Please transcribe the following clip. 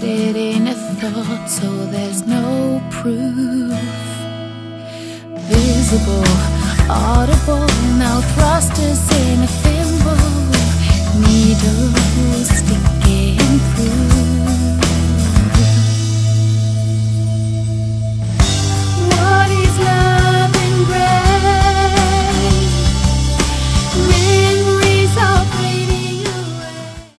it in a thought, so there's no proof visible, audible. Now thrusters in a thimble, needle